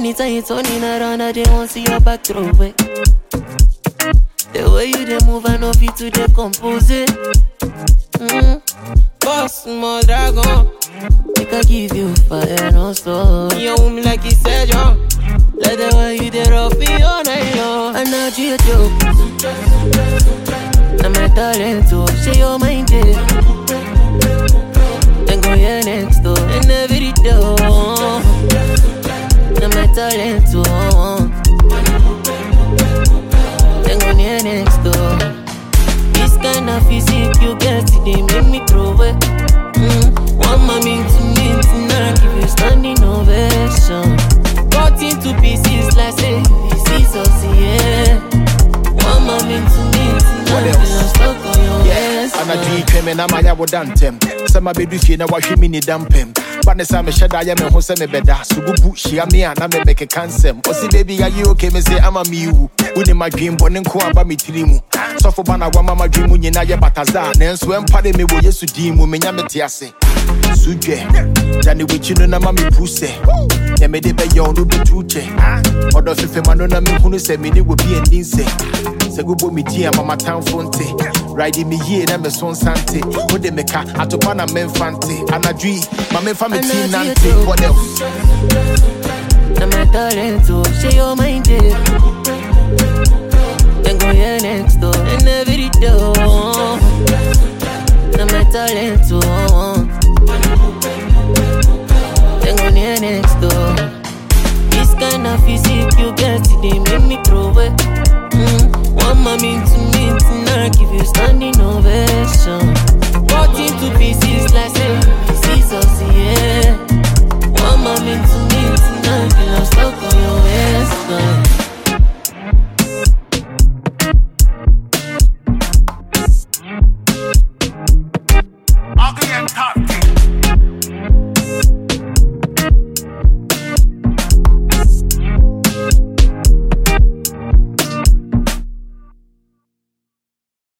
Anytime you turning around, I just want to see your back throw it. The way you dey move, I know fit to decompose it. Boss, my dragon. Make I give you fire, no stop. You hold me like he said, John. Like the way you did off me all night long. And now you joke. Now my talent to share your mind it. Then go here next door and every door. Now my talent to then go here next door. This kind of physique you get, they make me throw it. One mommy to me tonight, give you standing ovation. Cut into pieces like say this is us, yeah. One mommy to me tonight, I'm stuck on your ass. And I do came and I'm a yawo dantem. Some of you feel now wash me ni dampem. But the same shada ya me hose me beda. So go bushi a me and I me make a cancel. Osi baby, are you okay? Me say I'm a me who. Uni my dream bonin ko aba mi tirimu. So for bana wa mama dream uni na ye bataza. Nenso empade me wo yesu dimu me nyame tiase. Suje, Danny Wichino na mami puse. Ya me de be yon do be tuche. Odo fefe mano na me hunu se me ni wo bi endinse. Se go bo mi tia mama town fonte. Riding me here na me son sante. Wo de meka atopa na me mfante. Anadwi, ma me fa me tea nante. What else? Na my talent to share your mind it. Then go here next door and every door. Na my talent to then go near next door. This kind of physique you get, they make me throw it. One mommy to me tonight, give you standing ovation.